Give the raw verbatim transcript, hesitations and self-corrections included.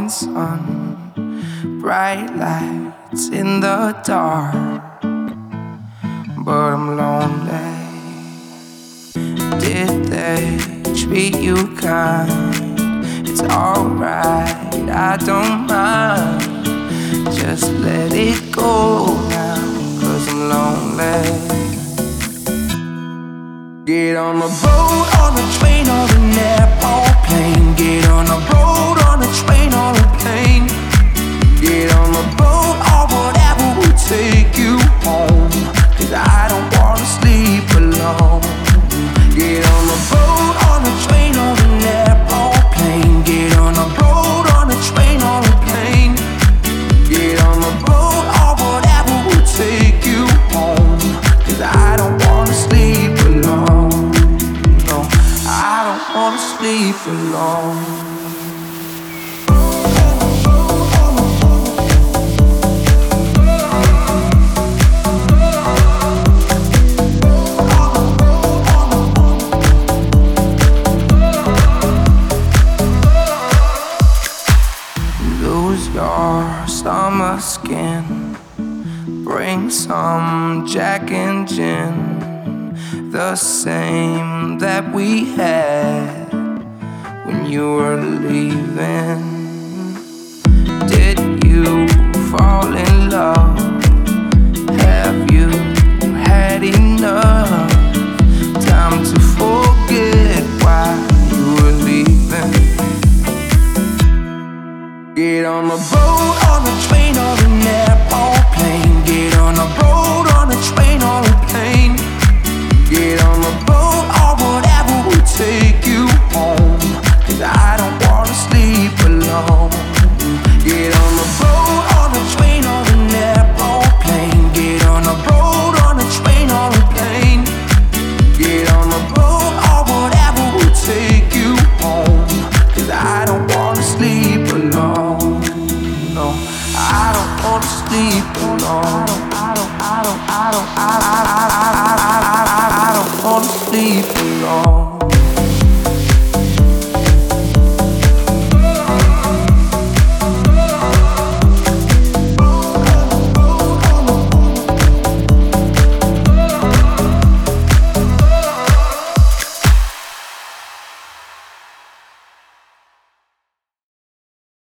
morning sun, bright lights in the dark, but I'm lonely. Did they treat you kind? It's alright, I don't mind. Just let it go now, 'cause I'm lonely. Get on a boat, on a train, or an airplane. Get on a road, on a train, or a plane. Get on a boat, or whatever will take you home, 'cause I don't wanna sleep alone. Get on a boat, on a train, or an airplane. Get on a road, on a train, or a plane. Get on a boat, or whatever will take you home, 'cause I don't wanna sleep alone. No, I don't wanna sleep alone. Lose your summer skin, bring some Jack and gin, the same that we had when you were leaving. Did you fall in love? Have you had enough time to forget why you were leaving? Get on a boat, on a train, or an airplane. Get on a road, on a train, or a plane. Get on a boat, or whatever will take you home, 'cause I don't wanna sleep alone. Get on a boat, on a train, or an airplane. Get on a road, on a train, or a plane. Get on a boat, or whatever will take you home, 'cause I don't wanna sleep alone. No, I don't wanna sleep alone. I don't, I don't, I don't, I don't, I don't, I don't, I don't wanna sleep alone.